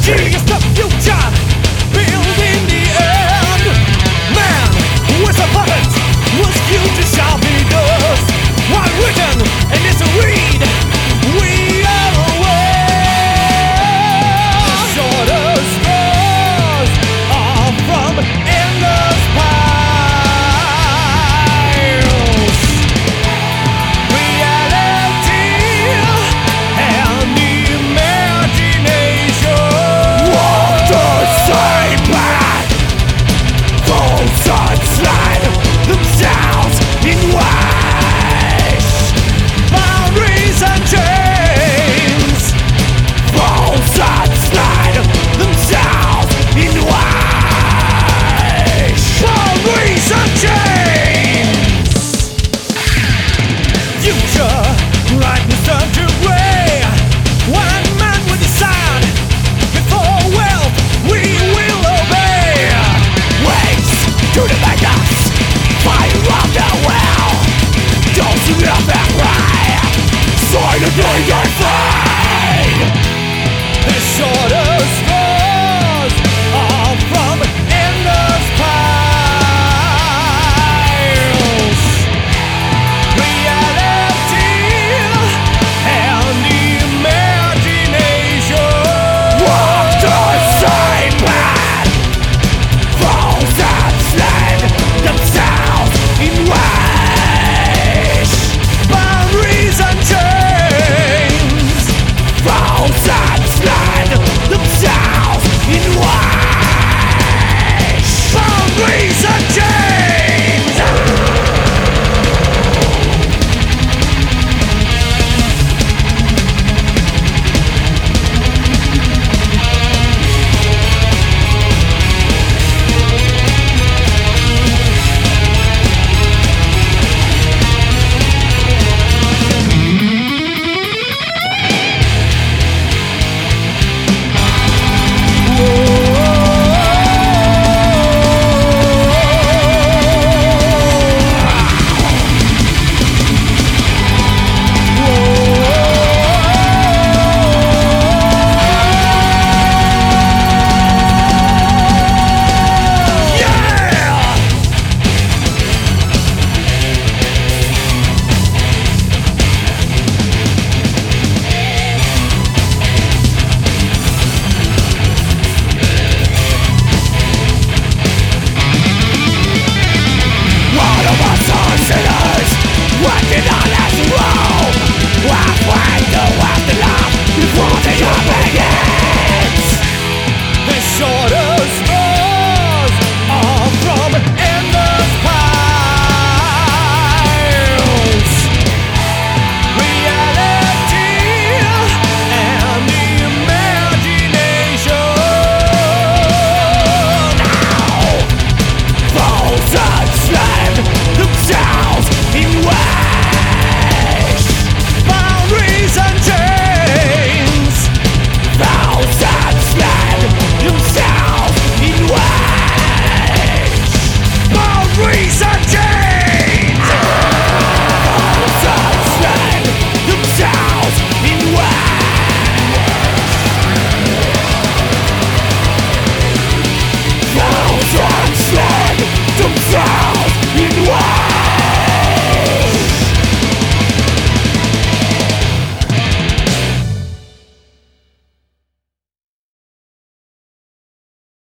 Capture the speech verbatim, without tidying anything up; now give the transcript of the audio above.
Here's the future, building the end. Man with a puppet was guilty shall be dust. One written and it's a read. We are aware. The shortest straws are from endless piles. Reality and imagination walk the same path. Those unslide themselves in ways. Boundaries and chains. Those unslide themselves in ways. Boundaries and chains. Future brightness turn to gray. One man will decide. Before wealth we will obey. Waves to the madness, fire of the well. Those who love and pray, silently they fade. The shorter